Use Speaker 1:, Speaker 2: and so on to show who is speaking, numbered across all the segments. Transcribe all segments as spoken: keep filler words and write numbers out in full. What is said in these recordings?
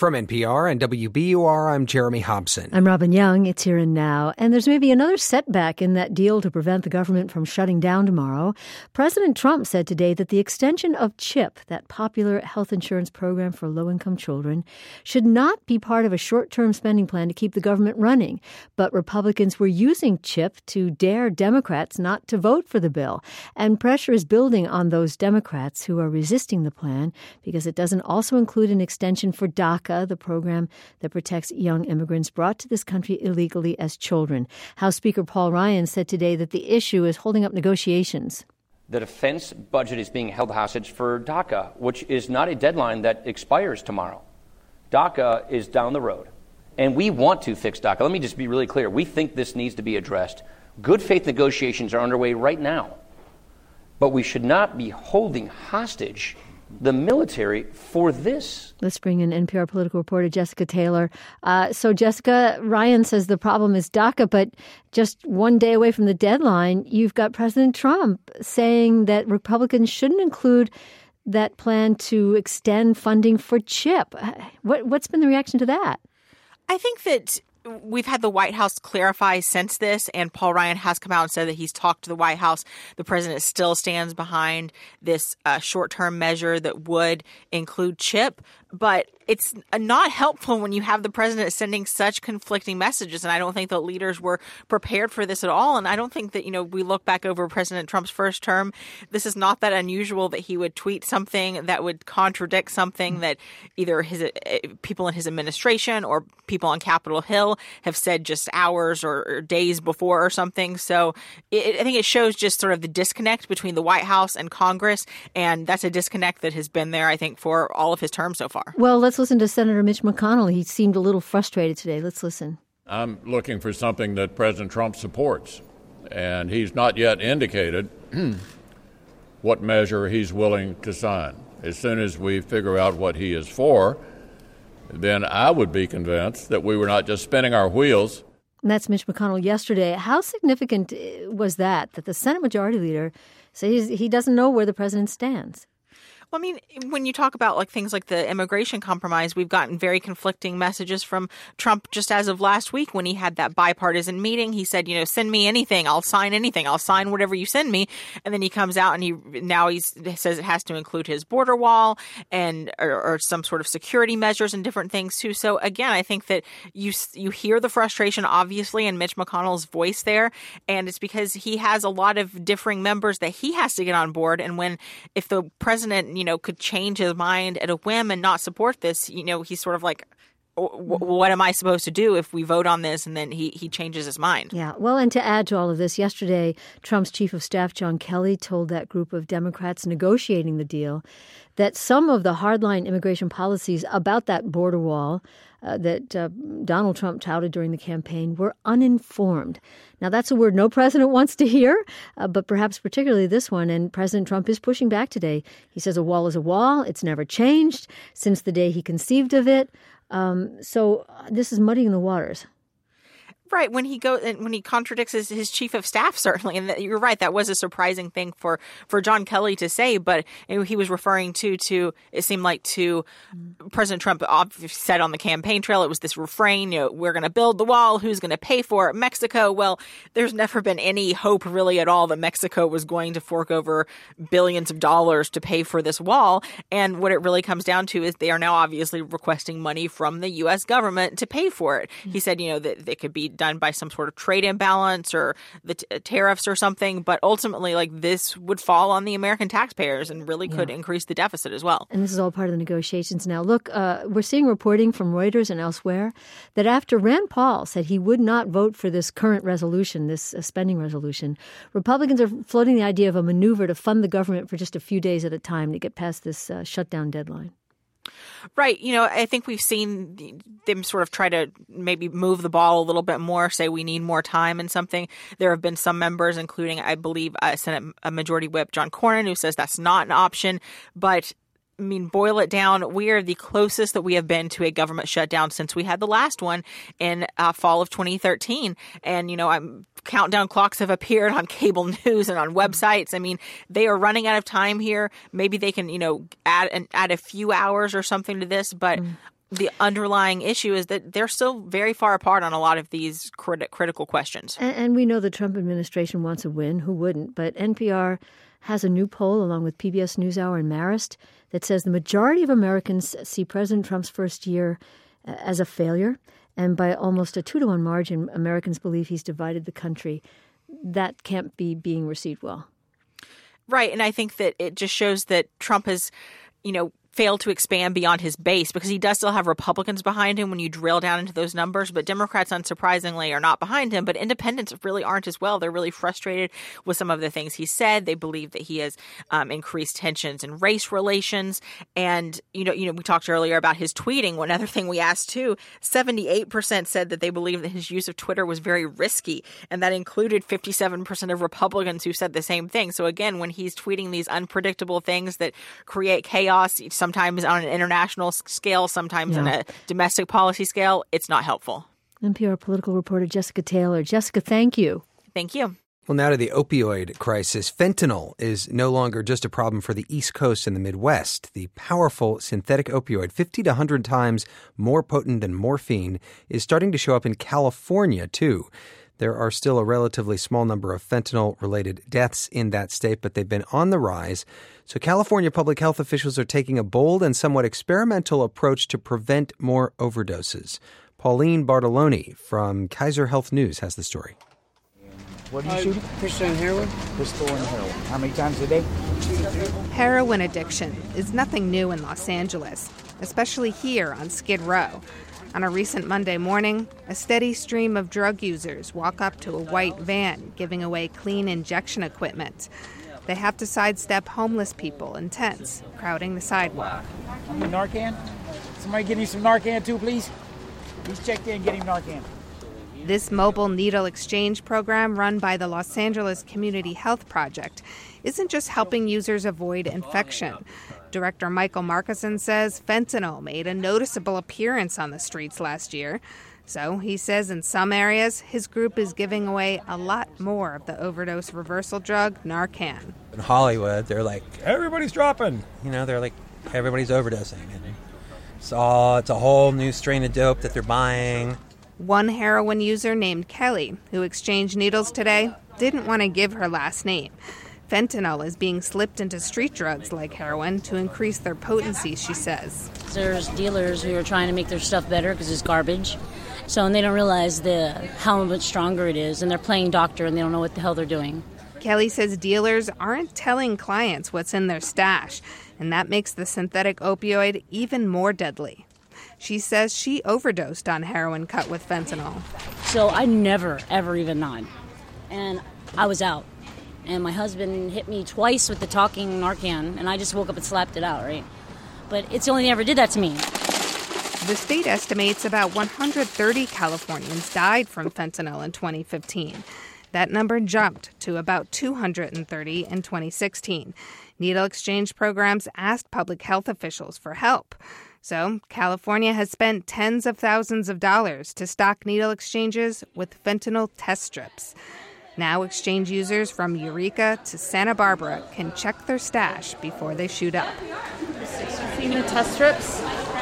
Speaker 1: From N P R and W B U R, I'm Jeremy Hobson.
Speaker 2: I'm Robin Young. It's Here and Now. And there's maybe another setback in that deal to prevent the government from shutting down tomorrow. President Trump said today that the extension of CHIP, that popular health insurance program for low-income children, should not be part of a short-term spending plan to keep the government running. But Republicans were using CHIP to dare Democrats not to vote for the bill. And pressure is building on those Democrats who are resisting the plan because it doesn't also include an extension for DACA, the program that protects young immigrants brought to this country illegally as children. House Speaker Paul Ryan said today that the issue is holding up negotiations.
Speaker 3: The defense budget is being held hostage for DACA, which is not a deadline that expires tomorrow. DACA is down the road, and we want to fix DACA. Let me just be really clear. We think this needs to be addressed. Good faith negotiations are underway right now, but we should not be holding hostage the military for this.
Speaker 2: Let's bring in N P R political reporter Jessica Taylor. Uh, so, Jessica, Ryan says the problem is DACA, but just one day away from the deadline, you've got President Trump saying that Republicans shouldn't include that plan to extend funding for CHIP. What, what's been the reaction to that?
Speaker 4: I think that we've had the White House clarify since this, and Paul Ryan has come out and said that he's talked to the White House. The president still stands behind this uh, short-term measure that would include CHIP, but it's not helpful when you have the president sending such conflicting messages. And I don't think that leaders were prepared for this at all. And I don't think that, you know, we look back over President Trump's first term. This is not that unusual that he would tweet something that would contradict something that either his uh, people in his administration or people on Capitol Hill have said just hours or, or days before or something. So it, I think it shows just sort of the disconnect between the White House and Congress. And that's a disconnect that has been there, I think, for all of his term so far.
Speaker 2: Well, let's listen to Senator Mitch McConnell. He seemed a little frustrated today. Let's listen.
Speaker 5: I'm looking for something that President Trump supports, and he's not yet indicated what measure he's willing to sign. As soon as we figure out what he is for, then I would be convinced that we were not just spinning our wheels.
Speaker 2: And that's Mitch McConnell yesterday. How significant was that, that the Senate Majority Leader says he doesn't know where the president stands?
Speaker 4: Well, I mean, when you talk about like things like the immigration compromise, we've gotten very conflicting messages from Trump just as of last week when he had that bipartisan meeting. He said, you know, send me anything. I'll sign anything. I'll sign whatever you send me. And then he comes out and he now he says it has to include his border wall and or, or some sort of security measures and different things, too. So, again, I think that you you hear the frustration, obviously, in Mitch McConnell's voice there. And it's because he has a lot of differing members that he has to get on board. And when if the president, you know, could change his mind at a whim and not support this, you know, he's sort of like, what am I supposed to do if we vote on this? And then he, he changes his mind.
Speaker 2: Yeah. Well, and to add to all of this, yesterday, Trump's chief of staff, John Kelly, told that group of Democrats negotiating the deal that some of the hardline immigration policies about that border wall uh, that uh, Donald Trump touted during the campaign were uninformed. Now, that's a word no president wants to hear, uh, but perhaps particularly this one. And President Trump is pushing back today. He says a wall is a wall. It's never changed since the day he conceived of it. Um, so uh, this is muddying the waters.
Speaker 4: Right. When he goes and when he contradicts his, his chief of staff, certainly. And that, you're right. That was a surprising thing for, for John Kelly to say. But you know, he was referring to to it seemed like to President Trump said on the campaign trail. It was this refrain, you know, we're going to build the wall. Who's going to pay for it? Mexico. Well, there's never been any hope really at all that Mexico was going to fork over billions of dollars to pay for this wall. And what it really comes down to is they are now obviously requesting money from the U S government to pay for it. Mm-hmm. He said, you know, that it could be done by some sort of trade imbalance or the t- tariffs or something. But ultimately, like this would fall on the American taxpayers and really could yeah. increase the deficit as well.
Speaker 2: And this is all part of the negotiations now. Look, uh, we're seeing reporting from Reuters and elsewhere that after Rand Paul said he would not vote for this current resolution, this uh, spending resolution, Republicans are floating the idea of a maneuver to fund the government for just a few days at a time to get past this uh, shutdown deadline.
Speaker 4: Right. You know, I think we've seen them sort of try to maybe move the ball a little bit more, say we need more time and something. There have been some members, including, I believe, uh, Senate Majority Whip John Cornyn, who says that's not an option. But I mean, boil it down, we are the closest that we have been to a government shutdown since we had the last one in uh, fall of twenty thirteen. And, you know, I'm, countdown clocks have appeared on cable news and on websites. I mean, they are running out of time here. Maybe they can, you know, add an, add a few hours or something to this. But mm. the underlying issue is that they're still very far apart on a lot of these crit- critical questions.
Speaker 2: And, and we know the Trump administration wants a win. Who wouldn't? But N P R has a new poll, along with P B S NewsHour and Marist, that says the majority of Americans see President Trump's first year as a failure. And by almost a two-to-one margin, Americans believe he's divided the country. That can't be being received well.
Speaker 4: Right. And I think that it just shows that Trump has, you know, failed to expand beyond his base, because he does still have Republicans behind him when you drill down into those numbers. But Democrats, unsurprisingly, are not behind him. But independents really aren't as well. They're really frustrated with some of the things he said. They believe that he has um, increased tensions in race relations. And, you know, you know, we talked earlier about his tweeting. One other thing we asked, too, seventy-eight percent said that they believe that his use of Twitter was very risky. And that included fifty-seven percent of Republicans who said the same thing. So, again, when he's tweeting these unpredictable things that create chaos, sometimes on an international scale, sometimes yeah. on a domestic policy scale, it's not helpful.
Speaker 2: N P R political reporter Jessica Taylor. Jessica, thank you.
Speaker 4: Thank you.
Speaker 1: Well, now to the opioid crisis. Fentanyl is no longer just a problem for the East Coast and the Midwest. The powerful synthetic opioid, fifty to one hundred times more potent than morphine, is starting to show up in California, too. There are still a relatively small number of fentanyl-related deaths in that state, but they've been on the rise. So California public health officials are taking a bold and somewhat experimental approach to prevent more overdoses. Pauline Bartoloni from Kaiser Health News has the story.
Speaker 6: What are you shooting? Pistol and heroin? Pistol and heroin. How many times a day?
Speaker 7: Heroin addiction is nothing new in Los Angeles, especially here on Skid Row. On a recent Monday morning, a steady stream of drug users walk up to a white van giving away clean injection equipment. They have to sidestep homeless people in tents, crowding the sidewalk.
Speaker 6: I need Narcan. Somebody give me some Narcan too, please. Please check in and get him Narcan.
Speaker 7: This mobile needle exchange program run by the Los Angeles Community Health Project isn't just helping users avoid infection. Director Michael Markison says fentanyl made a noticeable appearance on the streets last year. So he says in some areas, his group is giving away a lot more of the overdose reversal drug, Narcan.
Speaker 8: In Hollywood, they're like, everybody's dropping. You know, they're like, everybody's overdosing. And so it's a whole new strain of dope that they're buying.
Speaker 7: One heroin user named Kelly, who exchanged needles today, didn't want to give her last name. Fentanyl is being slipped into street drugs like heroin to increase their potency, she says.
Speaker 9: There's dealers who are trying to make their stuff better because it's garbage. So and they don't realize the how much stronger it is, and they're playing doctor and they don't know what the hell they're doing.
Speaker 7: Kelly says dealers aren't telling clients what's in their stash, and that makes the synthetic opioid even more deadly. She says she overdosed on heroin cut with fentanyl.
Speaker 9: So I never, ever even nod. And I was out. And my husband hit me twice with the talking Narcan, and I just woke up and slapped it out, right? But it's the only thing that ever did that to me.
Speaker 7: The state estimates about one hundred thirty Californians died from fentanyl in twenty fifteen. That number jumped to about two hundred thirty in twenty sixteen. Needle exchange programs asked public health officials for help. So California has spent tens of thousands of dollars to stock needle exchanges with fentanyl test strips. Now exchange users from Eureka to Santa Barbara can check their stash before they shoot up.
Speaker 10: Seen the test strips?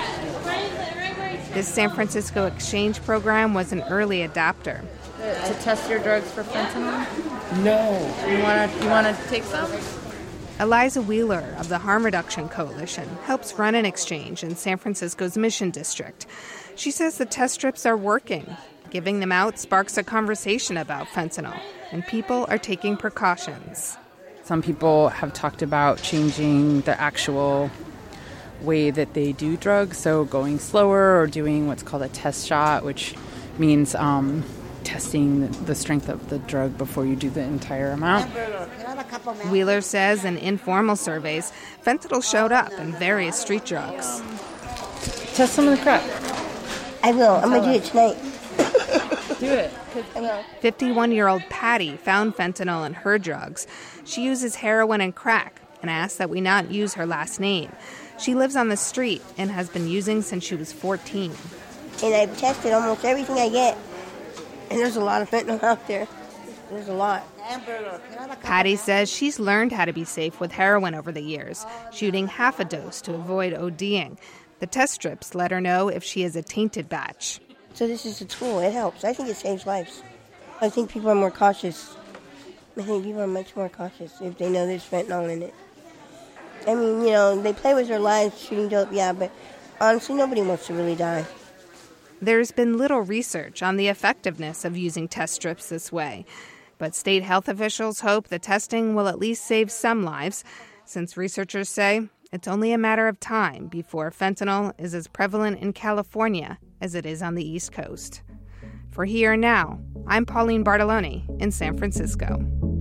Speaker 7: This San Francisco exchange program was an early adopter.
Speaker 10: To test your drugs for fentanyl?
Speaker 6: No.
Speaker 10: You want to you want to take some?
Speaker 7: Eliza Wheeler of the Harm Reduction Coalition helps run an exchange in San Francisco's Mission District. She says the test strips are working. Giving them out sparks a conversation about fentanyl, and people are taking precautions.
Speaker 10: Some people have talked about changing the actual way that they do drugs, so going slower or doing what's called a test shot, which means um, testing the strength of the drug before you do the entire amount.
Speaker 7: Wheeler says in informal surveys, fentanyl showed up in various street drugs.
Speaker 10: Test some of the crack.
Speaker 11: I will. I'm going to do it tonight.
Speaker 10: Do it.
Speaker 7: fifty-one-year-old Patty found fentanyl in her drugs. She uses heroin and crack and asked that we not use her last name. She lives on the street and has been using since she was fourteen.
Speaker 11: And I've tested almost everything I get. And there's a lot of fentanyl out there. There's a lot.
Speaker 7: Patty says she's learned how to be safe with heroin over the years, shooting half a dose to avoid ODing. The test strips let her know if she is a tainted batch.
Speaker 11: So this is a tool. It helps. I think it saves lives. I think people are more cautious. I think people are much more cautious if they know there's fentanyl in it. I mean, you know, they play with their lives shooting dope, yeah, but honestly, nobody wants to really die.
Speaker 7: There's been little research on the effectiveness of using test strips this way, but state health officials hope the testing will at least save some lives, since researchers say it's only a matter of time before fentanyl is as prevalent in California as it is on the East Coast. For Here and Now, I'm Pauline Bartolone in San Francisco.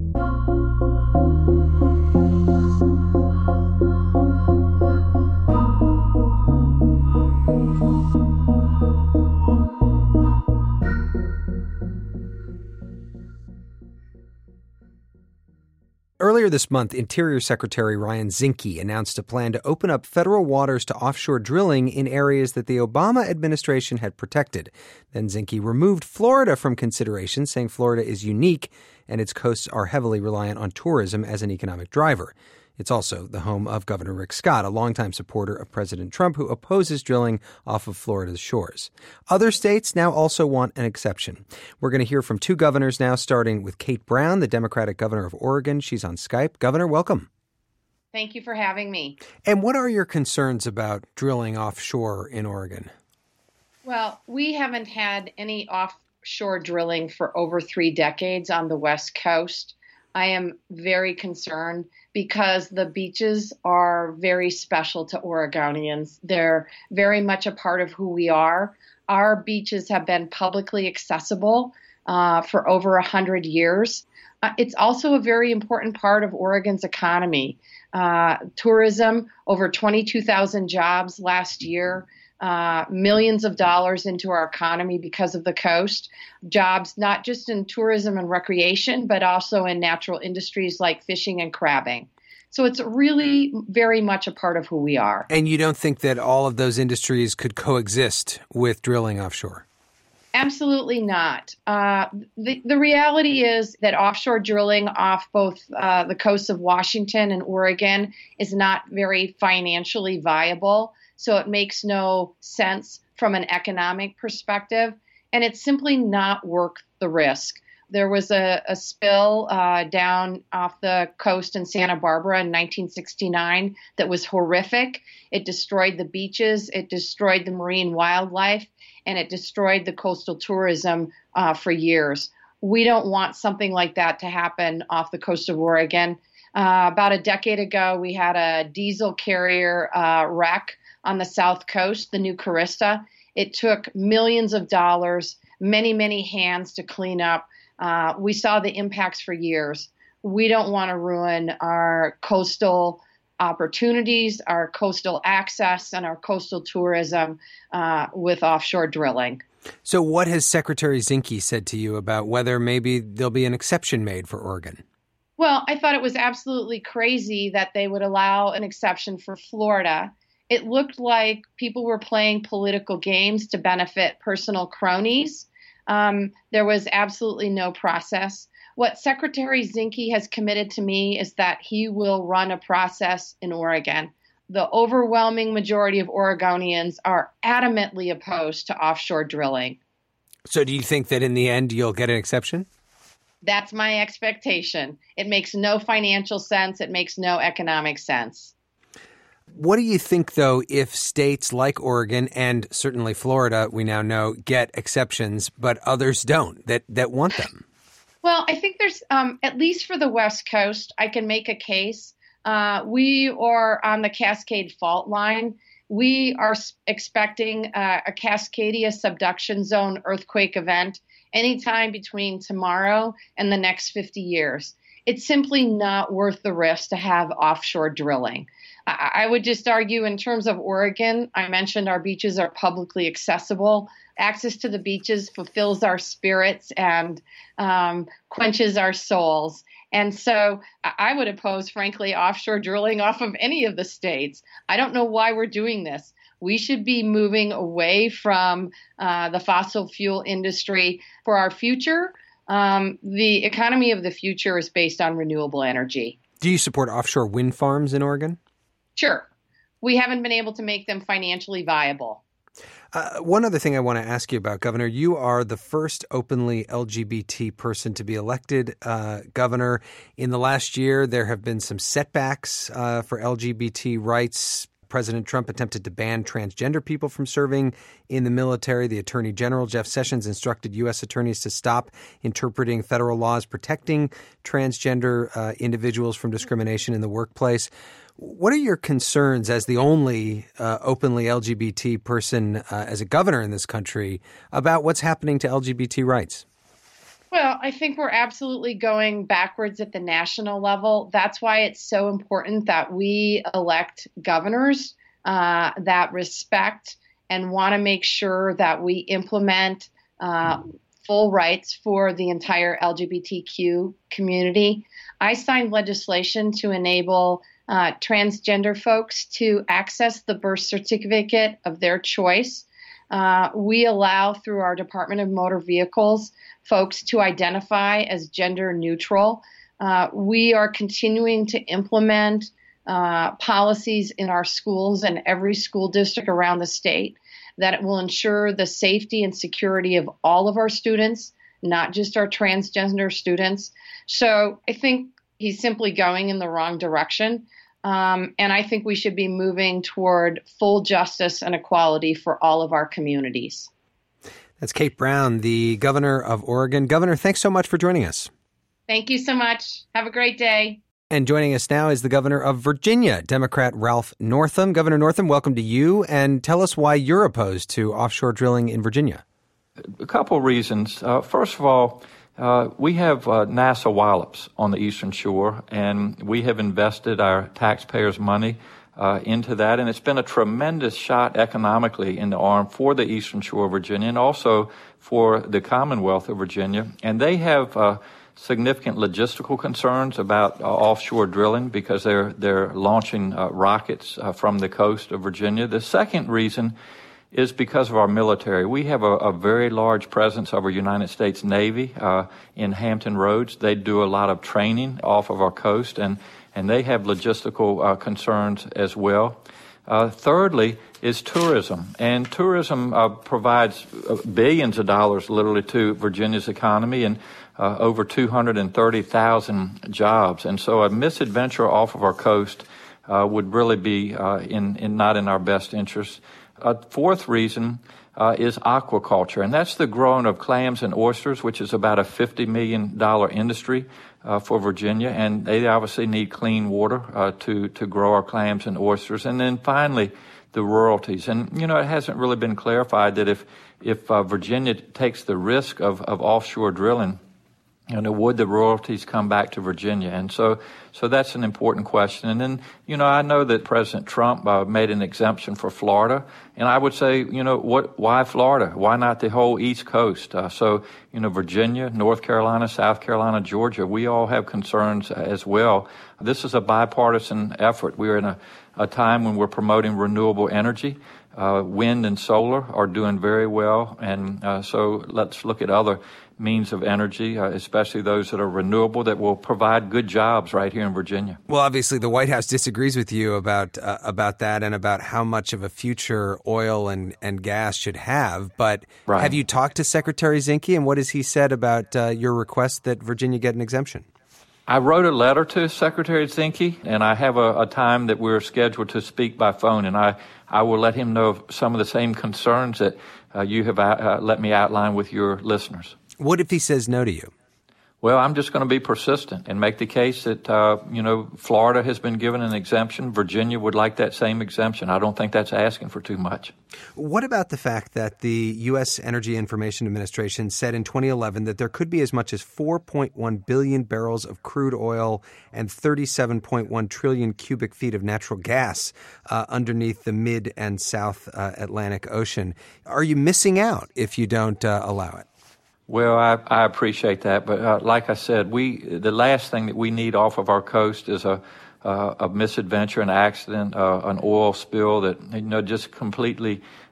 Speaker 1: Earlier this month, Interior Secretary Ryan Zinke announced a plan to open up federal waters to offshore drilling in areas that the Obama administration had protected. Then Zinke removed Florida from consideration, saying Florida is unique and its coasts are heavily reliant on tourism as an economic driver. It's also the home of Governor Rick Scott, a longtime supporter of President Trump who opposes drilling off of Florida's shores. Other states now also want an exception. We're going to hear from two governors now, starting with Kate Brown, the Democratic governor of Oregon. She's on Skype. Governor, welcome.
Speaker 12: Thank you for having me.
Speaker 1: And what are your concerns about drilling offshore in Oregon?
Speaker 12: Well, we haven't had any offshore drilling for over three decades on the West Coast. I am very concerned because the beaches are very special to Oregonians. They're very much a part of who we are. Our beaches have been publicly accessible uh, for over one hundred years. Uh, it's also a very important part of Oregon's economy. Uh, tourism, over twenty-two thousand jobs last year. Uh, millions of dollars into our economy because of the coast. Jobs not just in tourism and recreation, but also in natural industries like fishing and crabbing. So it's really very much a part of who we are.
Speaker 1: And you don't think that all of those industries could coexist with drilling offshore?
Speaker 12: Absolutely not. Uh, the, the reality is that offshore drilling off both uh, the coasts of Washington and Oregon is not very financially viable. So it makes no sense from an economic perspective, and it's simply not worth the risk. There was a, a spill uh, down off the coast in Santa Barbara in nineteen sixty-nine that was horrific. It destroyed the beaches, it destroyed the marine wildlife, and it destroyed the coastal tourism uh, for years. We don't want something like that to happen off the coast of Oregon. Uh, about a decade ago, we had a diesel carrier uh, wreck on the South Coast, the New Carista. It took millions of dollars, many, many hands to clean up. Uh, we saw the impacts for years. We don't want to ruin our coastal opportunities, our coastal access, and our coastal tourism uh, with offshore drilling.
Speaker 1: So what has Secretary Zinke said to you about whether maybe there'll be an exception made for Oregon?
Speaker 12: Well, I thought it was absolutely crazy that they would allow an exception for Florida. It looked like people were playing political games to benefit personal cronies. Um, there was absolutely no process. What Secretary Zinke has committed to me is that he will run a process in Oregon. The overwhelming majority of Oregonians are adamantly opposed to offshore drilling.
Speaker 1: So do you think that in the end you'll get an exception?
Speaker 12: That's my expectation. It makes no financial sense. It makes no economic sense.
Speaker 1: What do you think, though, if states like Oregon and certainly Florida, we now know, get exceptions, but others don't, that, that want them?
Speaker 12: Well, I think there's, um, at least for the West Coast, I can make a case. Uh, we are on the Cascade Fault Line. We are expecting uh, a Cascadia subduction zone earthquake event anytime between tomorrow and the next fifty years. It's simply not worth the risk to have offshore drilling. I would just argue in terms of Oregon, I mentioned our beaches are publicly accessible. Access to the beaches fulfills our spirits and um, quenches our souls. And so I would oppose, frankly, offshore drilling off of any of the states. I don't know why we're doing this. We should be moving away from uh, the fossil fuel industry for our future. Um, the economy of the future is based on renewable energy.
Speaker 1: Do you support offshore wind farms in Oregon?
Speaker 12: Sure. we haven't been able to make them financially viable.
Speaker 1: Uh, one other thing I want to ask you about, Governor, you are the first openly L G B T person to be elected uh, governor. In the last year, there have been some setbacks uh, for L G B T rights. President Trump attempted to ban transgender people from serving in the military. The Attorney General, Jeff Sessions, instructed U S attorneys to stop interpreting federal laws protecting transgender uh, individuals from discrimination in the workplace. What are your concerns as the only uh, openly L G B T person uh, as a governor in this country about what's happening to L G B T rights?
Speaker 12: Well, I think we're absolutely going backwards at the national level. That's why it's so important that we elect governors uh, that respect and want to make sure that we implement uh, full rights for the entire L G B T Q community. I signed legislation to enable uh, transgender folks to access the birth certificate of their choice. Uh, we allow, through our Department of Motor Vehicles, folks to identify as gender neutral. Uh, we are continuing to implement uh, policies in our schools and every school district around the state that will ensure the safety and security of all of our students, not just our transgender students. So I think he's simply going in the wrong direction. Um, and I think we should be moving toward full justice and equality for all of our communities.
Speaker 1: That's Kate Brown, the governor of Oregon. Governor, thanks so much for joining us.
Speaker 12: Thank you so much. Have a great day.
Speaker 1: And joining us now is the governor of Virginia, Democrat Ralph Northam. Governor Northam, welcome to you, and tell us why you're opposed to offshore drilling in Virginia.
Speaker 13: A couple of reasons. Uh, first of all, Uh, we have uh, NASA Wallops on the Eastern Shore, and we have invested our taxpayers' money uh, into that, and it's been a tremendous shot economically in the arm for the Eastern Shore of Virginia and also for the Commonwealth of Virginia. And they have uh, significant logistical concerns about uh, offshore drilling because they're they're launching uh, rockets uh, from the coast of Virginia. The second reason is because of our military. We have a, a very large presence of our United States Navy uh, in Hampton Roads. They do a lot of training off of our coast, and, and they have logistical uh, concerns as well. Uh, thirdly is tourism, and tourism uh, provides billions of dollars literally to Virginia's economy and uh, over two hundred thirty thousand jobs. And so a misadventure off of our coast uh, would really be uh, in, in not in our best interest. A fourth reason uh, is aquaculture, and that's the growing of clams and oysters, which is about a fifty million dollars industry uh, for Virginia, and they obviously need clean water uh, to, to grow our clams and oysters. And then finally, the royalties. And, you know, it hasn't really been clarified that if, if uh, Virginia takes the risk of, of offshore drilling, you know, would the royalties come back to Virginia? And so, so that's an important question. And then, you know, I know that President Trump uh, made an exemption for Florida, and I would say, you know, what? Why Florida? Why not the whole East Coast? Uh, so, you know, Virginia, North Carolina, South Carolina, Georgia, we all have concerns as well. This is a bipartisan effort. We're in a, a time when we're promoting renewable energy. Uh, wind and solar are doing very well, and uh, so let's look at other means of energy, uh, especially those that are renewable, that will provide good jobs right here in Virginia.
Speaker 1: Well, obviously, the White House disagrees with you about uh, about that and about how much of a future oil and, and gas should have. But
Speaker 13: right.
Speaker 1: Have you talked to Secretary Zinke, and what has he said about uh, your request that Virginia get an exemption?
Speaker 13: I wrote a letter to Secretary Zinke, and I have a, a time that we're scheduled to speak by phone, and I, I will let him know of some of the same concerns that uh, you have uh, let me outline with your listeners.
Speaker 1: What if he says no to you?
Speaker 13: Well, I'm just going to be persistent and make the case that, uh, you know, Florida has been given an exemption. Virginia would like that same exemption. I don't think that's asking for too much.
Speaker 1: What about the fact that the U S Energy Information Administration said in twenty eleven that there could be as much as four point one billion barrels of crude oil and thirty-seven point one trillion cubic feet of natural gas uh, underneath the mid and South uh, Atlantic Ocean? Are you missing out if you don't uh, allow it?
Speaker 13: Well, I, I appreciate that, but uh, like I said, we the last thing that we need off of our coast is a uh, a misadventure, an accident, uh, an oil spill that you know just completely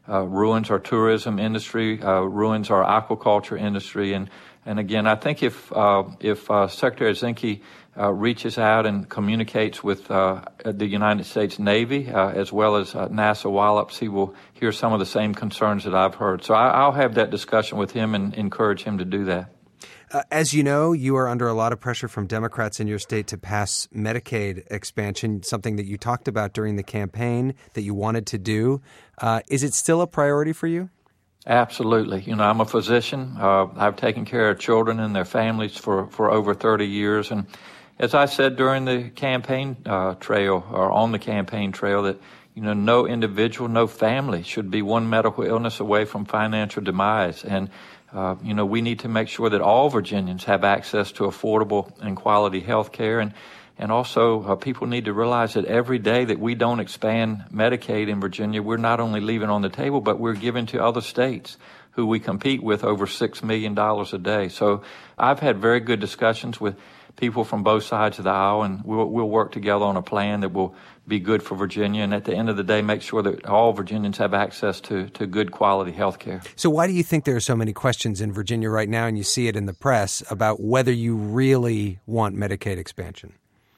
Speaker 13: uh, ruins our tourism industry, uh, ruins our aquaculture industry. And, and again, I think if, uh, if uh, Secretary Zinke uh, reaches out and communicates with uh, the United States Navy uh, as well as uh, NASA Wallops, he will hear some of the same concerns that I've heard. So I, I'll have that discussion with him and encourage him to do that.
Speaker 1: Uh, as you know, you are under a lot of pressure from Democrats in your state to pass Medicaid expansion, something that you talked about during the campaign that you wanted to do. Uh, is it still a priority for you?
Speaker 13: Absolutely. You know, I'm a physician. Uh, I've taken care of children and their families for, for over thirty years. And as I said during the campaign uh, trail or on the campaign trail that, you know, no individual, no family should be one medical illness away from financial demise. And Uh, you know, we need to make sure that all Virginians have access to affordable and quality health care. And, and also, uh, people need to realize that every day that we don't expand Medicaid in Virginia, we're not only leaving on the table, but we're giving to other states who we compete with over six million dollars a day. So I've had very good discussions with people from both sides of the aisle, and we'll, we'll work together on a plan that will be good for Virginia, and at the end of the day, make sure that all Virginians have access to, to good quality health care.
Speaker 1: So why do you think there are so many questions in Virginia right now, and you see it in the press, about whether you really want Medicaid expansion?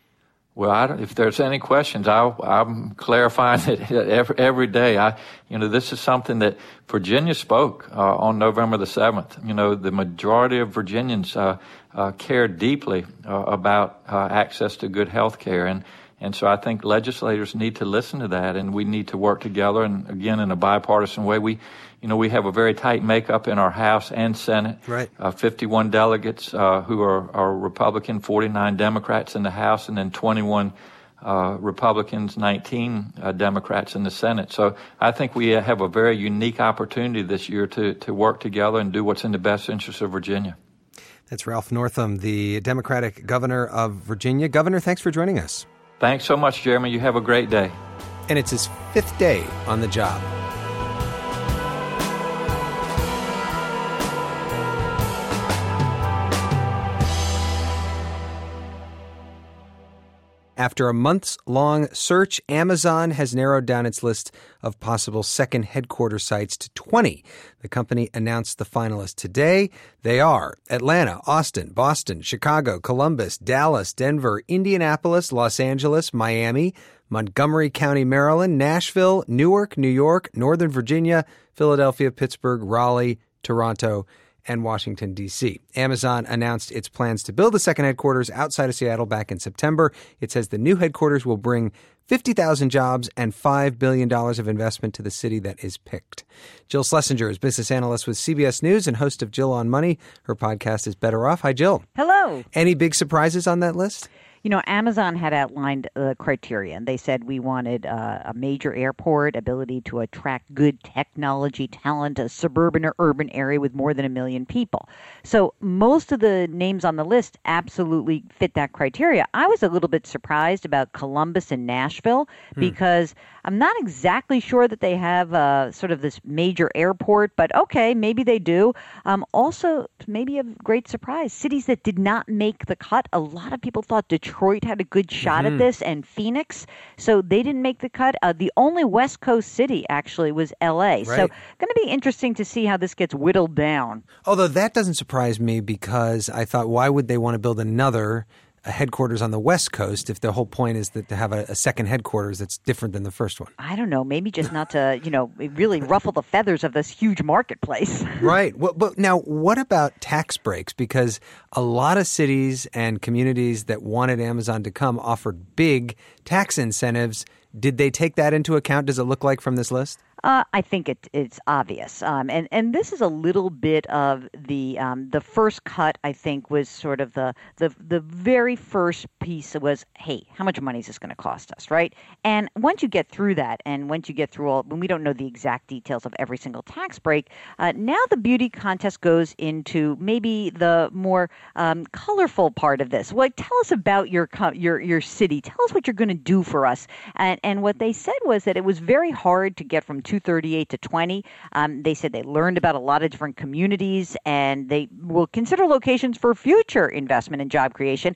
Speaker 13: Well, I don't, if there's any questions, I'll, I'm clarifying it every, every day. I, you know, this is something that Virginia spoke uh, on November the seventh. You know, the majority of Virginians uh, uh, care deeply uh, about uh, access to good health care. And, and so I think legislators need to listen to that, and we need to work together. And again, in a bipartisan way, we, you know, we have a very tight makeup in our House and Senate.
Speaker 1: Right.
Speaker 13: Uh, fifty-one delegates uh, who are, are Republican, forty-nine Democrats in the House, and then twenty-one uh, Republicans, nineteen uh, Democrats in the Senate. So I think we have a very unique opportunity this year to, to work together and do what's in the best interest of Virginia.
Speaker 1: That's Ralph Northam, the Democratic governor of Virginia. Governor, thanks for joining us.
Speaker 13: Thanks so much, Jeremy. You have a great day.
Speaker 1: And it's his fifth day on the job. After a months-long search, Amazon has narrowed down its list of possible second headquarters sites to twenty. The company announced the finalists today. They are Atlanta, Austin, Boston, Chicago, Columbus, Dallas, Denver, Indianapolis, Los Angeles, Miami, Montgomery County, Maryland, Nashville, Newark, New York, Northern Virginia, Philadelphia, Pittsburgh, Raleigh, Toronto, and Washington, D C. Amazon announced its plans to build a second headquarters outside of Seattle back in September. It says the new headquarters will bring fifty thousand jobs and five billion dollars of investment to the city that is picked. Jill Schlesinger is business analyst with C B S News and host of Jill on Money. Her podcast is Better Off. Hi, Jill.
Speaker 14: Hello.
Speaker 1: Any big surprises on that list?
Speaker 14: You know, Amazon had outlined the criteria, and they said we wanted uh, a major airport, ability to attract good technology talent, a suburban or urban area with more than a million people. So most of the names on the list absolutely fit that criteria. I was a little bit surprised about Columbus and Nashville hmm. because I'm not exactly sure that they have uh, sort of this major airport, but okay, maybe they do. Um, also, maybe a great surprise, cities that did not make the cut. A lot of people thought Detroit Detroit had a good shot mm-hmm. at this, and Phoenix, so they didn't make the cut. Uh, the only West Coast city, actually, was L A. Right. So going to be interesting to see how this gets whittled down.
Speaker 1: Although that doesn't surprise me, because I thought, why would they want to build another a headquarters on the West Coast if the whole point is that to have a, a second headquarters that's different than the first one?
Speaker 14: I don't know. Maybe just not to, you know, really ruffle the feathers of this huge marketplace.
Speaker 1: Right. Well, but now, what about tax breaks? Because a lot of cities and communities that wanted Amazon to come offered big tax incentives. Did they take that into account? Does it look like from this list?
Speaker 14: Uh, I think it, it's obvious, um, and and this is a little bit of the um, the first cut. I think was sort of the the the very first piece was, hey, how much money is this going to cost us, right? And once you get through that, and once you get through all, when we don't know the exact details of every single tax break, uh, now the beauty contest goes into maybe the more um, colorful part of this. Like, tell us about your your your city. Tell us what you're going to do for us. And and what they said was that it was very hard to get from two thirty-eight to twenty. Um, they said they learned about a lot of different communities, and they will consider locations for future investment and job creation.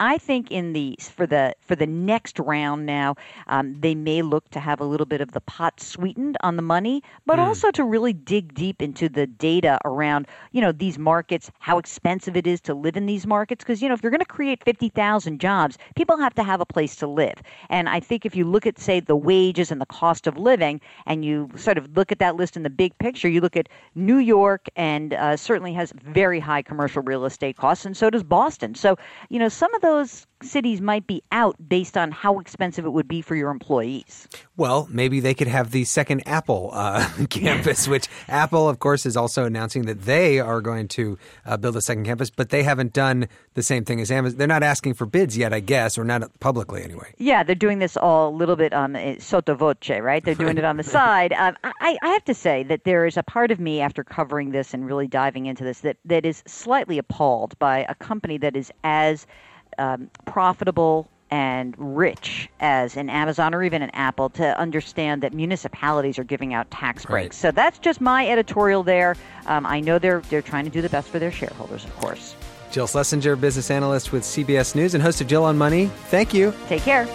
Speaker 14: I think in the for the for the next round now, um, they may look to have a little bit of the pot sweetened on the money, but mm. also to really dig deep into the data around, you know, these markets, how expensive it is to live in these markets. Because, you know, if you're going to create fifty thousand jobs, people have to have a place to live. And I think if you look at, say, the wages and the cost of living, and you sort of look at that list in the big picture, you look at New York, and uh, certainly has very high commercial real estate costs, and so does Boston. So, you know, some of those cities might be out based on how expensive it would be for your employees.
Speaker 1: Well, maybe they could have the second Apple uh, campus, which Apple, of course, is also announcing that they are going to uh, build a second campus, but they haven't done the same thing as Amazon. They're not asking for bids yet, I guess, or not publicly anyway.
Speaker 14: Yeah, they're doing this all a little bit um, sotto voce, right? They're doing it on the side. Um, I, I have to say that there is a part of me after covering this and really diving into this that, that is slightly appalled by a company that is as Um, profitable and rich as an Amazon or even an Apple to understand that municipalities are giving out tax breaks. Right. So that's just my editorial there. Um, I know they're they're trying to do the best for their shareholders, of course.
Speaker 1: Jill Schlesinger, business analyst with C B S News and host of Jill on Money. Thank you.
Speaker 14: Take care.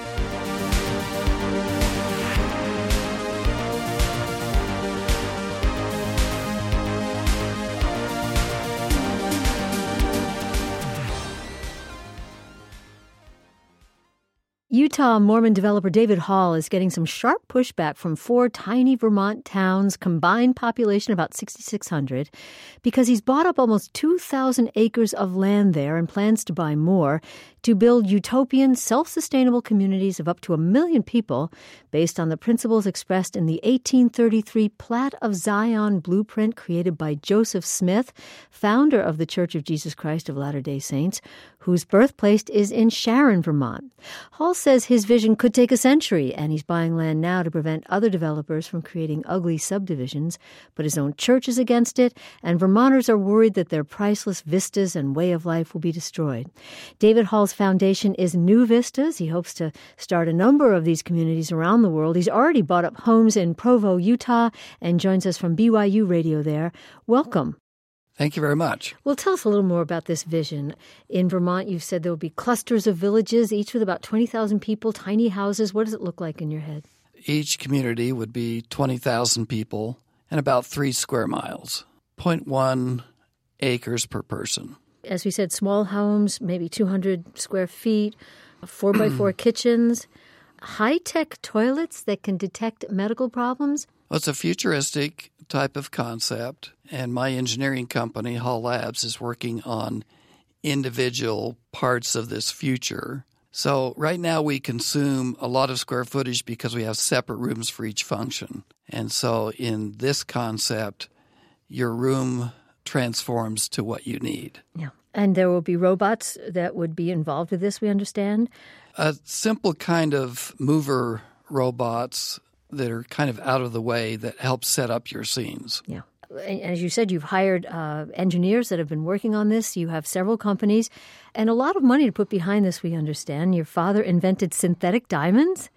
Speaker 2: Utah Mormon developer David Hall is getting some sharp pushback from four tiny Vermont towns, combined population about sixty-six hundred, because he's bought up almost two thousand acres of land there and plans to buy more to build utopian, self-sustainable communities of up to a million people based on the principles expressed in the eighteen thirty-three Plat of Zion blueprint created by Joseph Smith, founder of the Church of Jesus Christ of Latter-day Saints, whose birthplace is in Sharon, Vermont. Hall says his vision could take a century, and he's buying land now to prevent other developers from creating ugly subdivisions, but his own church is against it, and Vermonters are worried that their priceless vistas and way of life will be destroyed. David Hall's foundation is New Vistas. He hopes to start a number of these communities around the world. He's already bought up homes in Provo, Utah, and joins us from B Y U Radio there. Welcome.
Speaker 15: Thank you very much.
Speaker 2: Well, tell us a little more about this vision. In Vermont, you've said there will be clusters of villages, each with about twenty thousand people, tiny houses. What does it look like in your head?
Speaker 15: Each community would be twenty thousand people and about three square miles, zero point one acres per person.
Speaker 2: As we said, small homes, maybe two hundred square feet, four by four kitchens, high-tech toilets that can detect medical problems.
Speaker 15: Well, it's a futuristic type of concept, and my engineering company, Hall Labs, is working on individual parts of this future. So right now we consume a lot of square footage because we have separate rooms for each function. And so in this concept, your room transforms to what you need.
Speaker 2: Yeah. And there will be robots that would be involved with this, we understand?
Speaker 15: A simple kind of mover robots that are kind of out of the way that help set up your scenes.
Speaker 2: Yeah. As you said, you've hired uh, engineers that have been working on this. You have several companies and a lot of money to put behind this, we understand. Your father invented synthetic diamonds,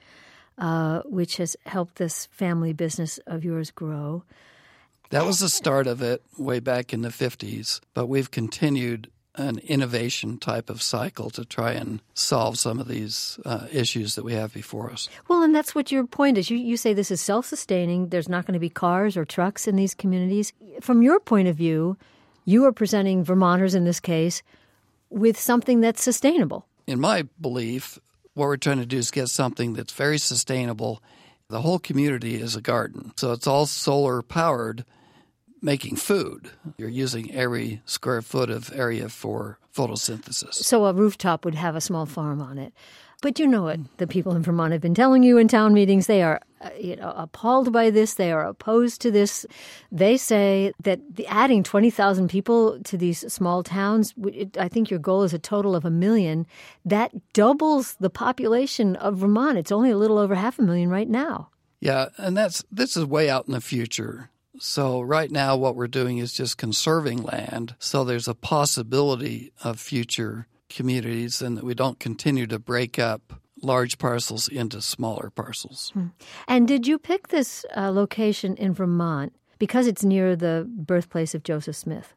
Speaker 2: uh, which has helped this family business of yours grow.
Speaker 15: That was the start of it way back in the fifties, but we've continued an innovation type of cycle to try and solve some of these uh, issues that we have before us.
Speaker 2: Well, and that's what your point is. You, you say this is self-sustaining. There's not going to be cars or trucks in these communities. From your point of view, you are presenting Vermonters in this case with something that's sustainable.
Speaker 15: In my belief, what we're trying to do is get something that's very sustainable. The whole community is a garden, so it's all solar-powered, making food. You're using every square foot of area for photosynthesis.
Speaker 2: So a rooftop would have a small farm on it. But you know what the people in Vermont have been telling you in town meetings. They are uh, you know, appalled by this. They are opposed to this. They say that the, adding twenty thousand people to these small towns, it, I think your goal is a total of a million. That doubles the population of Vermont. It's only a little over half a million right now.
Speaker 15: Yeah, and that's this is way out in the future. So right now what we're doing is just conserving land, so there's a possibility of future communities and that we don't continue to break up large parcels into smaller parcels.
Speaker 2: Hmm. And did you pick this uh, location in Vermont because it's near the birthplace of Joseph Smith?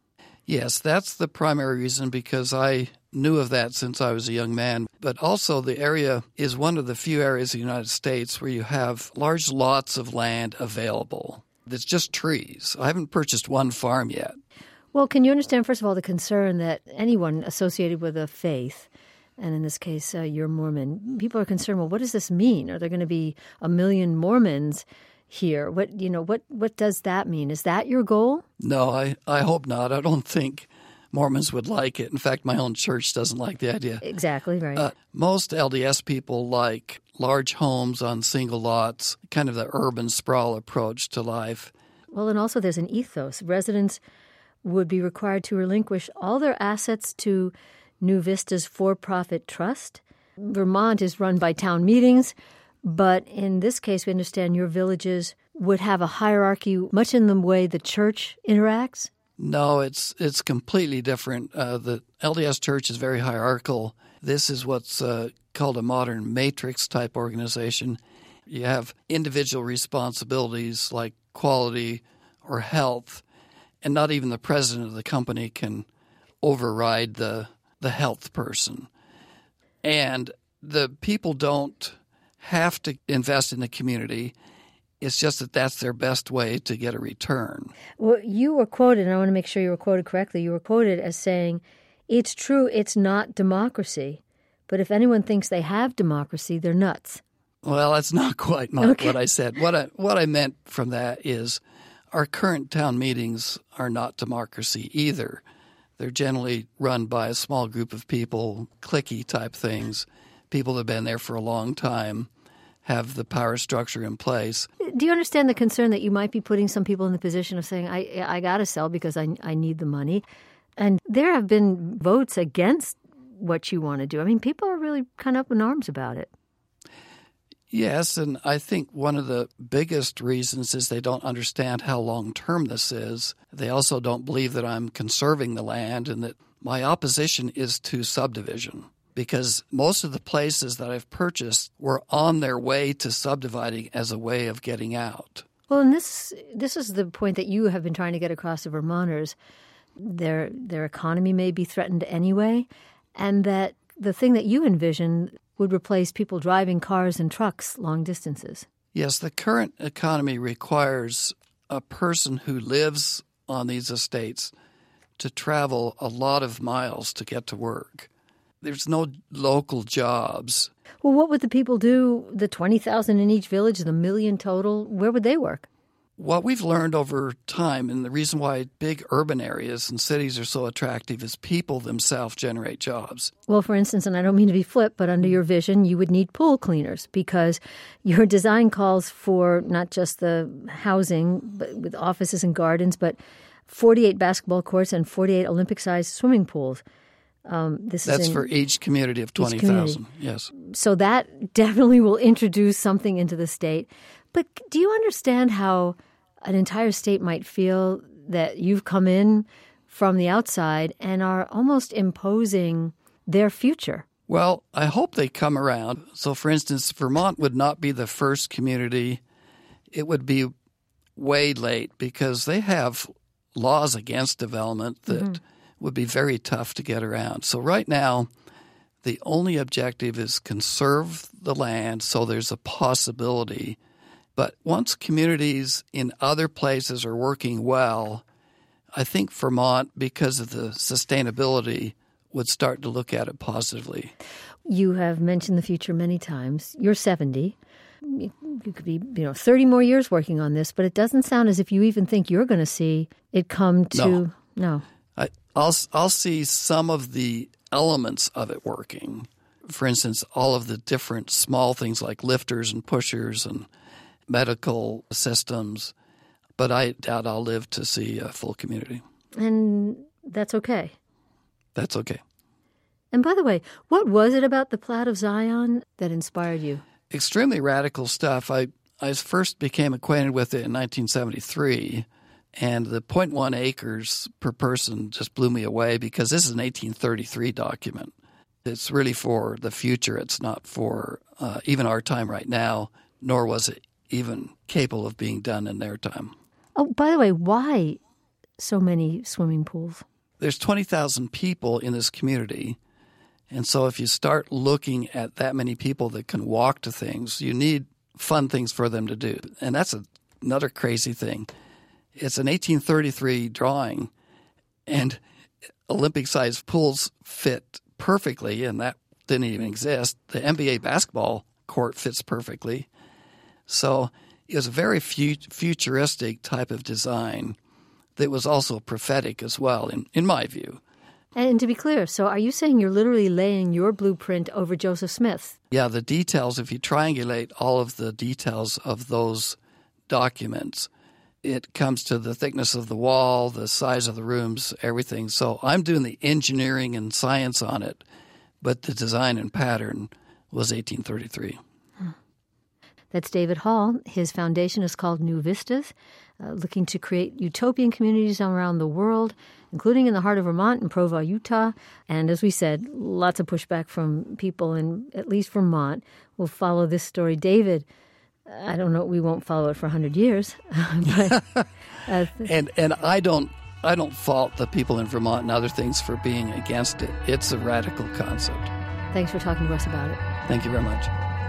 Speaker 15: Yes, that's the primary reason, because I knew of that since I was a young man. But also the area is one of the few areas in the United States where you have large lots of land available. It's just trees. I haven't purchased one farm yet.
Speaker 2: Well, can you understand, first of all, the concern that anyone associated with a faith, and in this case, uh, you're Mormon, people are concerned, well, what does this mean? Are there going to be a million Mormons here? What, you know, what, what does that mean? Is that your goal?
Speaker 15: No, I, I hope not. I don't think Mormons would like it. In fact, my own church doesn't like the idea.
Speaker 2: Exactly, right.
Speaker 15: Uh, most L D S people like large homes on single lots, kind of the urban sprawl approach to life.
Speaker 2: Well, and also there's an ethos. Residents would be required to relinquish all their assets to New Vista's for-profit trust. Vermont is run by town meetings, but in this case, we understand your villages would have a hierarchy, much in the way the church interacts.
Speaker 15: No, it's it's completely different. Uh, the L D S Church is very hierarchical. This is what's uh, called a modern matrix-type organization. You have individual responsibilities like quality or health, and not even the president of the company can override the the health person. And the people don't have to invest in the community. It's just that that's their best way to get a return.
Speaker 2: Well, you were quoted, and I want to make sure you were quoted correctly, you were quoted as saying, it's true, it's not democracy, but if anyone thinks they have democracy, they're nuts.
Speaker 15: Well, that's not quite my,
Speaker 2: okay.
Speaker 15: what I said. What I, what I meant from that is our current town meetings are not democracy either. They're generally run by a small group of people, cliquey type things, people that have been there for a long time, have the power structure in place.
Speaker 2: Do you understand the concern that you might be putting some people in the position of saying, I I got to sell because I, I need the money? And there have been votes against what you want to do. I mean, people are really kind of up in arms about it.
Speaker 15: Yes, and I think one of the biggest reasons is they don't understand how long-term this is. They also don't believe that I'm conserving the land and that my opposition is to subdivision, because most of the places that I've purchased were on their way to subdividing as a way of getting out.
Speaker 2: Well, and this this is the point that you have been trying to get across to Vermonters. Their their economy may be threatened anyway, and that the thing that you envision would replace people driving cars and trucks long distances.
Speaker 15: Yes, the current economy requires a person who lives on these estates to travel a lot of miles to get to work. There's no local jobs.
Speaker 2: Well, what would the people do, the twenty thousand in each village, the million total, where would they work?
Speaker 15: What we've learned over time, and the reason why big urban areas and cities are so attractive, is people themselves generate jobs.
Speaker 2: Well, for instance, and I don't mean to be flip, but under your vision, you would need pool cleaners because your design calls for not just the housing but with offices and gardens, but forty-eight basketball courts and forty-eight Olympic-sized swimming pools. Um, this
Speaker 15: That's
Speaker 2: is in
Speaker 15: for each community of twenty thousand, yes.
Speaker 2: So that definitely will introduce something into the state. But do you understand how an entire state might feel that you've come in from the outside and are almost imposing their future?
Speaker 15: Well, I hope they come around. So, for instance, Vermont would not be the first community. It would be way late because they have laws against development that mm-hmm. would be very tough to get around. So right now, the only objective is conserve the land so there's a possibility. But once communities in other places are working well, I think Vermont, because of the sustainability, would start to look at it positively.
Speaker 2: You have mentioned the future many times. You're seventy. You could be, you know, thirty more years working on this, but it doesn't sound as if you even think you're going to see it come to
Speaker 15: no.
Speaker 2: no.
Speaker 15: I, I'll I'll see some of the elements of it working. For instance, all of the different small things like lifters and pushers and medical systems, but I doubt I'll live to see a full community.
Speaker 2: And that's okay.
Speaker 15: That's okay.
Speaker 2: And by the way, what was it about the Plat of Zion that inspired you?
Speaker 15: Extremely radical stuff. I, I first became acquainted with it in nineteen seventy-three, and the zero point one acres per person just blew me away because this is an eighteen thirty-three document. It's really for the future. It's not for uh, even our time right now, nor was it even capable of being done in their time.
Speaker 2: Oh, by the way, why so many swimming pools?
Speaker 15: there's twenty thousand people in this community. And so if you start looking at that many people that can walk to things, you need fun things for them to do. And that's a, another crazy thing. It's an eighteen thirty-three drawing, and Olympic-sized pools fit perfectly, and that didn't even exist. The N B A basketball court fits perfectly. So it was a very futuristic type of design that was also prophetic as well, in, in my view.
Speaker 2: And to be clear, so are you saying you're literally laying your blueprint over Joseph Smith's?
Speaker 15: Yeah, the details, if you triangulate all of the details of those documents, it comes to the thickness of the wall, the size of the rooms, everything. So I'm doing the engineering and science on it, but the design and pattern was eighteen thirty-three.
Speaker 2: That's David Hall. His foundation is called New Vistas, uh, looking to create utopian communities around the world, including in the heart of Vermont and Provo, Utah. And as we said, lots of pushback from people in at least Vermont. We'll follow this story. David, I don't know, we won't follow it for one hundred years. but, uh,
Speaker 15: and and I don't I don't fault the people in Vermont and other things for being against it. It's a radical concept.
Speaker 2: Thanks for talking to us about it.
Speaker 15: Thank you very much.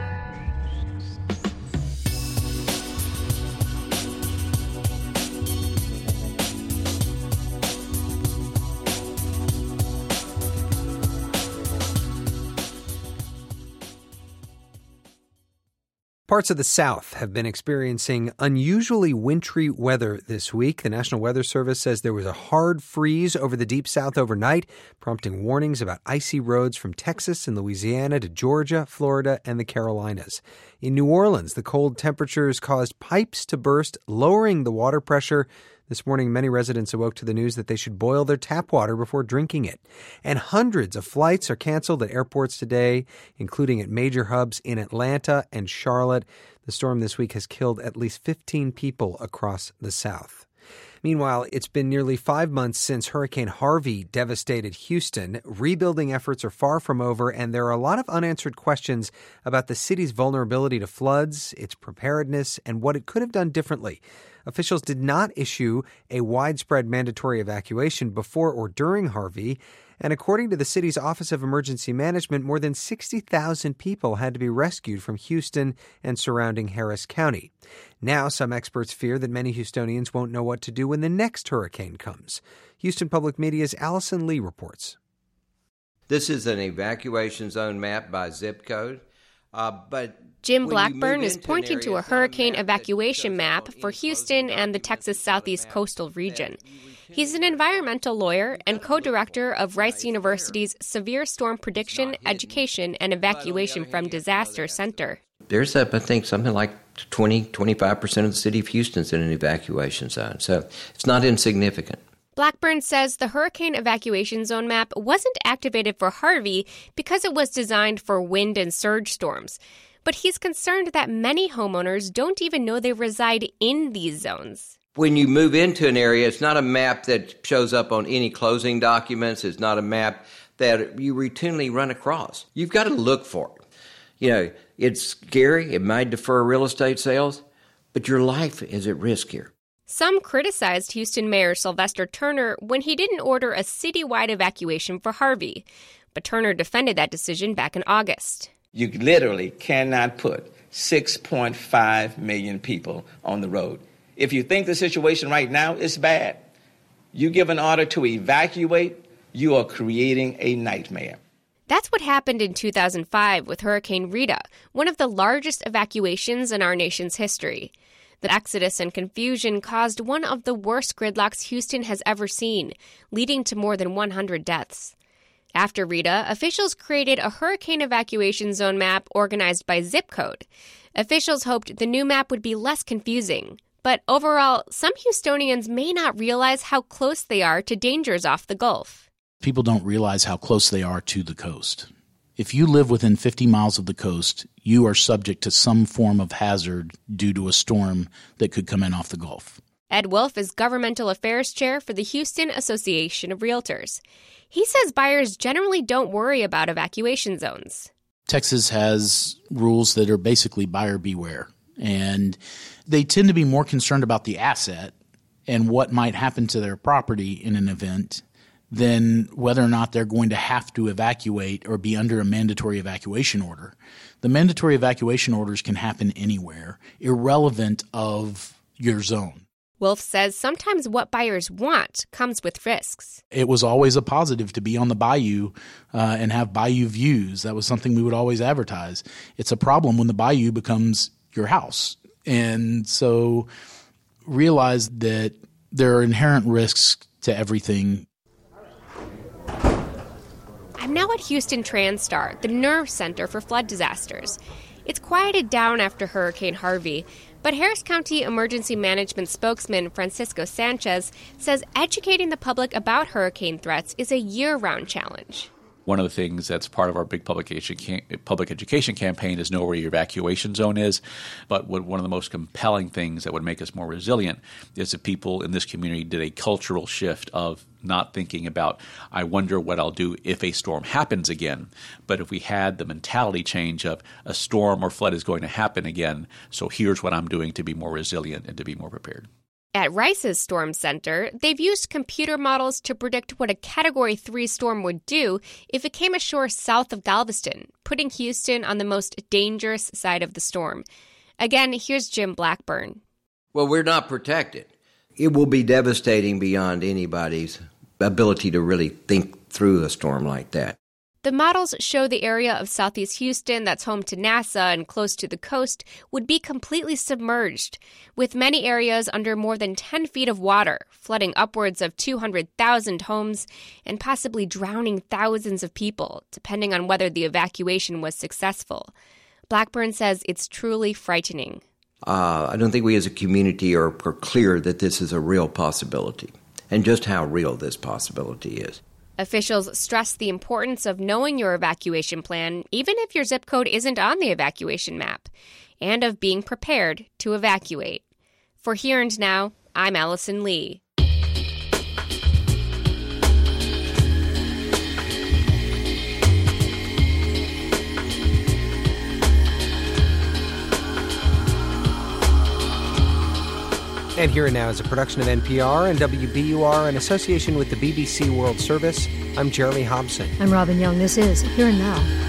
Speaker 1: Parts of the South have been experiencing unusually wintry weather this week. The National Weather Service says there was a hard freeze over the Deep South overnight, prompting warnings about icy roads from Texas and Louisiana to Georgia, Florida, and the Carolinas. In New Orleans, the cold temperatures caused pipes to burst, lowering the water pressure. This morning, many residents awoke to the news that they should boil their tap water before drinking it. And hundreds of flights are canceled at airports today, including at major hubs in Atlanta and Charlotte. The storm this week has killed at least fifteen people across the South. Meanwhile, it's been nearly five months since Hurricane Harvey devastated Houston. Rebuilding efforts are far from over, and there are a lot of unanswered questions about the city's vulnerability to floods, its preparedness, and what it could have done differently. Officials did not issue a widespread mandatory evacuation before or during Harvey, and according to the city's Office of Emergency Management, more than sixty thousand people had to be rescued from Houston and surrounding Harris County. Now, some experts fear that many Houstonians won't know what to do when the next hurricane comes. Houston Public Media's Allison Lee reports.
Speaker 16: This is an evacuation zone map by zip code, uh, but
Speaker 17: Jim Blackburn is pointing to a hurricane evacuation map for Houston and the Texas Southeast coastal region. He's an environmental lawyer and co-director of Rice University's Severe Storm Prediction, Education, and Evacuation from Disaster Center.
Speaker 16: There's, a, I think, something like twenty, twenty-five percent of the city of Houston's in an evacuation zone, so it's not insignificant.
Speaker 17: Blackburn says the hurricane evacuation zone map wasn't activated for Harvey because it was designed for wind and surge storms. But he's concerned that many homeowners don't even know they reside in these zones.
Speaker 16: When you move into an area, it's not a map that shows up on any closing documents. It's not a map that you routinely run across. You've got to look for it. You know, it's scary. It might defer real estate sales, but your life is at risk here.
Speaker 17: Some criticized Houston Mayor Sylvester Turner when he didn't order a citywide evacuation for Harvey. But Turner defended that decision back in August.
Speaker 18: You literally cannot put six point five million people on the road. If you think the situation right now is bad, you give an order to evacuate, you are creating a nightmare.
Speaker 17: That's what happened in two thousand five with Hurricane Rita, one of the largest evacuations in our nation's history. The exodus and confusion caused one of the worst gridlocks Houston has ever seen, leading to more than one hundred deaths. After Rita, officials created a hurricane evacuation zone map organized by zip code. Officials hoped the new map would be less confusing. But overall, some Houstonians may not realize how close they are to dangers off the Gulf.
Speaker 19: People don't realize how close they are to the coast. If you live within fifty miles of the coast, you are subject to some form of hazard due to a storm that could come in off the Gulf.
Speaker 17: Ed Wolf is Governmental Affairs Chair for the Houston Association of Realtors. He says buyers generally don't worry about evacuation zones.
Speaker 19: Texas has rules that are basically buyer beware, and they tend to be more concerned about the asset and what might happen to their property in an event than whether or not they're going to have to evacuate or be under a mandatory evacuation order. The mandatory evacuation orders can happen anywhere, irrelevant of your zone.
Speaker 17: Wolf says sometimes what buyers want comes with risks.
Speaker 19: It was always a positive to be on the bayou uh, and have bayou views. That was something we would always advertise. It's a problem when the bayou becomes your house. And so realize that there are inherent risks to everything.
Speaker 17: I'm now at Houston TransStar, the nerve center for flood disasters. It's quieted down after Hurricane Harvey, but Harris County Emergency Management spokesman Francisco Sanchez says educating the public about hurricane threats is a year-round challenge.
Speaker 20: One of the things that's part of our big public education, public education campaign is know where your evacuation zone is. But what, one of the most compelling things that would make us more resilient is if people in this community did a cultural shift of not thinking about, I wonder what I'll do if a storm happens again. But if we had the mentality change of a storm or flood is going to happen again, so here's what I'm doing to be more resilient and to be more prepared.
Speaker 17: At Rice's Storm Center, they've used computer models to predict what a Category three storm would do if it came ashore south of Galveston, putting Houston on the most dangerous side of the storm. Again, here's Jim Blackburn.
Speaker 16: Well, we're not protected. It will be devastating beyond anybody's ability to really think through a storm like that.
Speaker 17: The models show the area of southeast Houston that's home to NASA and close to the coast would be completely submerged, with many areas under more than ten feet of water, flooding upwards of two hundred thousand homes and possibly drowning thousands of people, depending on whether the evacuation was successful. Blackburn says it's truly frightening.
Speaker 16: Uh, I don't think we as a community are, are clear that this is a real possibility and just how real this possibility is.
Speaker 17: Officials stress the importance of knowing your evacuation plan, even if your zip code isn't on the evacuation map, and of being prepared to evacuate. For Here and Now, I'm Allison Lee.
Speaker 1: And Here and Now is a production of N P R and W B U R in association with the B B C World Service. I'm Jeremy Hobson.
Speaker 2: I'm Robin Young. This is Here and Now.